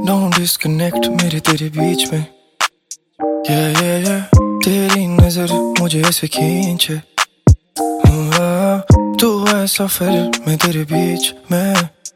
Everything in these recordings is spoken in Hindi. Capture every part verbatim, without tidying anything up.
No disconnect मेरे तेरे बीच में, yeah yeah yeah, तेरी नजर मुझे ऐसे खींचे, तू है सफर में तेरे बीच में,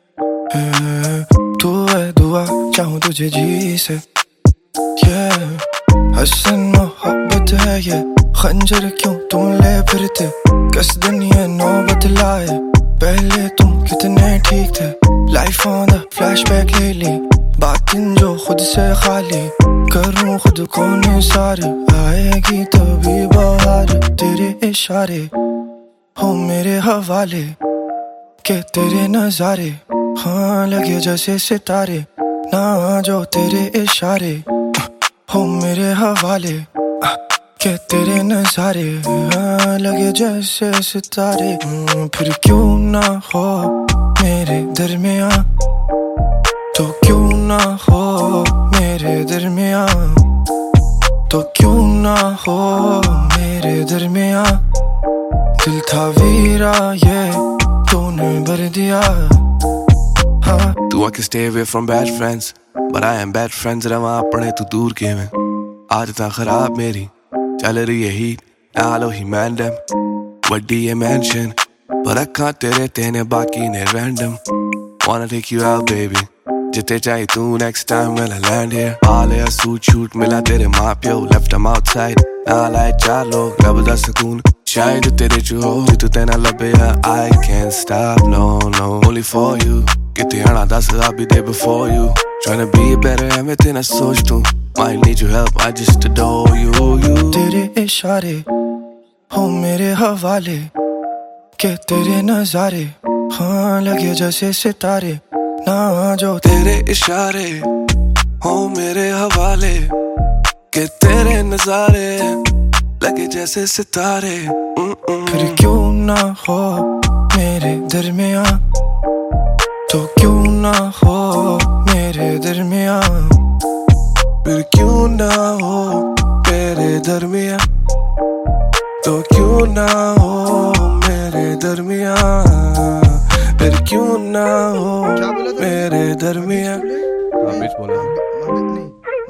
तू है दुआ चाहूँ तुझे जी से, yeah, हसन मोहब्बत है ये खंजर क्यों तुम ले फिरते, कसदन ये नौबत लाए, पहले तुम कितने ठीक थे, लाइफ ऑन द फ्लैशबैक ले ली, बातें जो खुद से खाली, करूँ खुद को निसार, आएगी तभी बाहर, तेरे इशारे हो मेरे हवाले, के तेरे नजारे हाँ लगे जैसे सितारे, ना जो तेरे इशारे हो मेरे हवाले, के तेरे नजारे हाँ लगे जैसे सितारे, फिर क्यों ना हो मेरे दरमियाँ, तो क्यों ना हो मेरे दरमियाँ, तो क्यों ना हो मेरे दरमियाँ, दिल था वीरा ये तूने भर दिया, हाँ। तू आके stay away from bad friends, but I am bad friends, रवा अपने तू दूर के में, आदतां खराब मेरी चल रही है हीट, नालो ही मैंडम, वड्डी है mansion, पर अक्खां तेरे तेने बाकी ने random, wanna take you out baby, जिते चाहे तू next time when I land here, आले या सूट शूट मिला तेरे माँ प्यो, left them outside, नाल आए चार लोग रब दा सुकून, शायद तेरे जो हो जितु तेना लबे या I can't stop no no, only for you, किते आना दस I'll be there before you, tryna be better everything I सोच तू, might need your help I just adore you you, तेरे इशारे हो मेरे हवाले, के तेरे नजारे हाँ लगे जैसे सितारे, ना जो तेरे इशारे हो मेरे हवाले, के तेरे नजारे लगे जैसे सितारे, फिर क्यों ना हो मेरे दरमियाँ, तो क्यों ना हो मेरे दरमियाँ, फिर क्यों ना हो मेरे दरमियाँ, तो क्यों ना हो मेरे दरमियाँ, फिर क्यों ना हो मेरे दरमियाँ, हाँ बीच बोला नहीं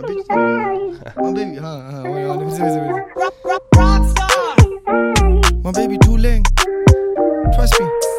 my baby हाँ हाँ वो वाले फिर से फिर से my baby too late trust me